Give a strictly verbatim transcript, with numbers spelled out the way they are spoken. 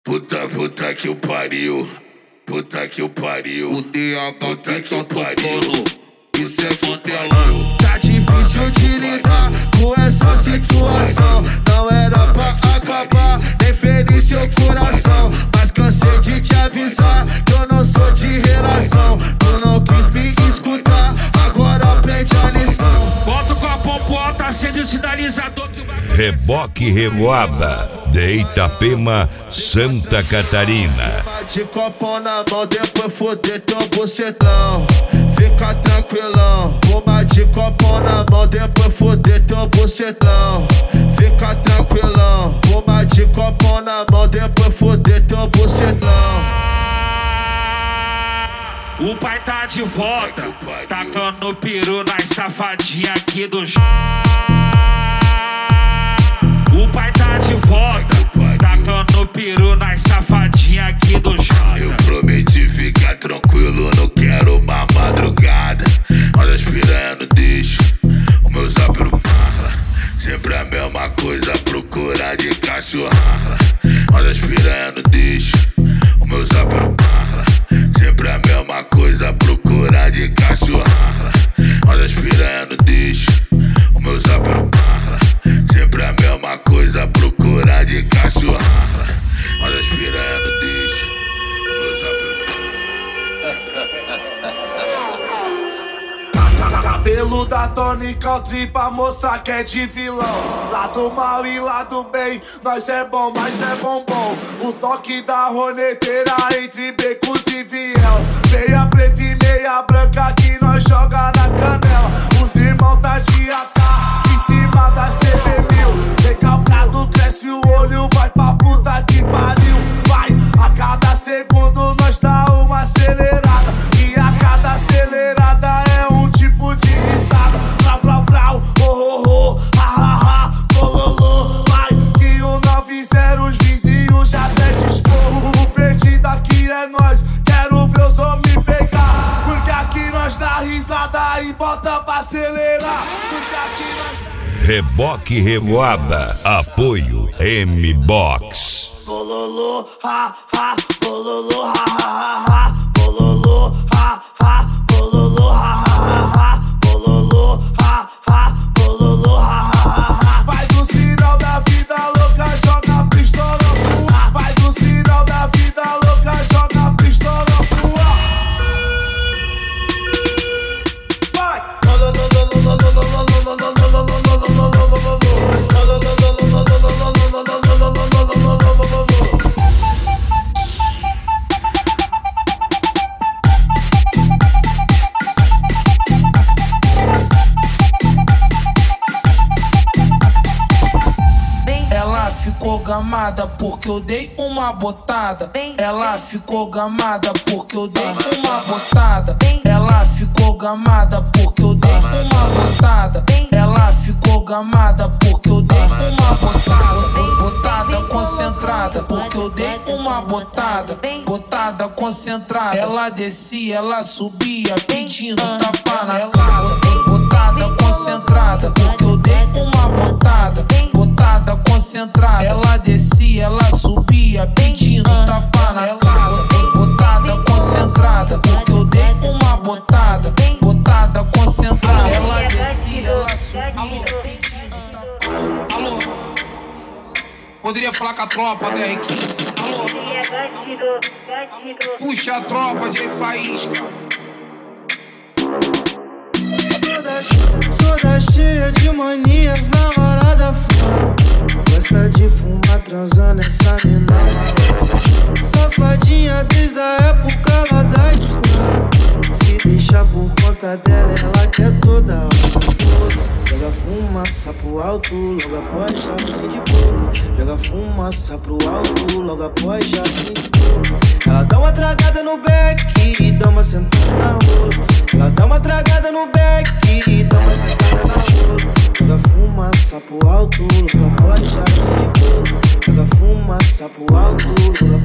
Puta, puta que o pariu. Puta que o pariu. O D H puta que que tá o pariu. tocando. Isso é favelão. Tá difícil de lidar com essa situação. Não era pra acabar, nem ferir seu coração. Mas cansei de te avisar que eu não sou de relação. Tu não quis me escutar, agora aprende a lição. Volto com a popota, acende o sinalizador que vai... Reboque Revoada, de Itapema, Santa Catarina. De copão na mão, depois foder teu bucetão. Fica tranquilão. Uma de copão na mão, depois foder teu bucetão. Fica tranquilão. Uma de copão na mão, depois foder teu bucetão. O pai tá de volta, tacando peru nas safadinhas aqui do j... O pai tá de volta, tacando peru nas safadinhas aqui do j... Eu prometi ficar tranquilo, não quero uma madrugada. Olha as piranha no deixo, o meu zap no parla. Sempre a mesma coisa, procurar de cachorrada. Olha as piranha no deixo, o meu zap no parla. Sempre a mesma coisa, procurar de cachorrada. Olha as piranha no deixo, o meu zap no parla. Sempre a mesma coisa, procurar de cachorrada. Olha as piranha no deixo, o meu zap no Cabelo da Tony Country pra mostrar que é de vilão. Lado mal e lado bem, nós é bom, mas não é bombom. O toque da roneteira entre becos e viel. Meia preta e meia branca que nós joga na canela. Os irmãos tá de A K em cima da C B mil. Recalcado cresce o olho, vai pra puta que pariu. Vai, a cada segundo nós dá uma acelerada. E a cada acelerada é um tipo de risada. Vrau, vrau, vrau, oh, oh, oh, ha, ha, ha, bololô. Vai, que o nove zero os vizinhos já até discorro. O perdido aqui é nós, quero ver os homens pegar. Porque aqui nós dá risada e bota pra acelerar. Porque aqui nós... Reboque Revoada, apoio M-Box. Bololô, ha, ha, bololô, ha, ha, ha, ha. Bololô, ha, ha, bololô, ha, ha, ha, ha. Bololô, ha, ha, bololô, ha, ha, ha, ha. Faz o sinal da vida louca, joga a pistola pro ar. Faz o sinal da vida louca, joga a pistola pro ar. Vai! Ela ficou gamada porque eu dei uma botada. Ela ficou gamada porque eu dei uma botada. Ela ficou gamada porque eu dei uma botada. Ela ficou gamada porque eu dei uma botada. Botada concentrada porque eu dei uma botada. Botada concentrada. Ela descia, ela subia pedindo tapa na cara. Botada concentrada porque eu dei uma botada. Botada concentrada. Ela descia, ela subia pedindo tapa na cara. Botada concentrada porque eu dei uma botada. Botada concentrada. Ela descia, ela subia pedindo tapa. Alô, poderia falar com a tropa da R quinze? Alô, puxa a tropa de faísca. Toda cheia de manias na hora da fora. Gosta de fumar transando essa mina. Safadinha desde a época lá da escola. Se deixar por conta dela, ela quer toda hora. Joga fumaça pro alto, logo após já vem de boca. Joga fumaça pro alto, logo após já vem de boca. Ela dá uma tragada no beck e dá uma sentada na rola. Ela dá uma tragada no beck e dá uma sentada na rola. Joga fumaça pro alto, logo após já vem de boca. Joga fumaça pro alto, logo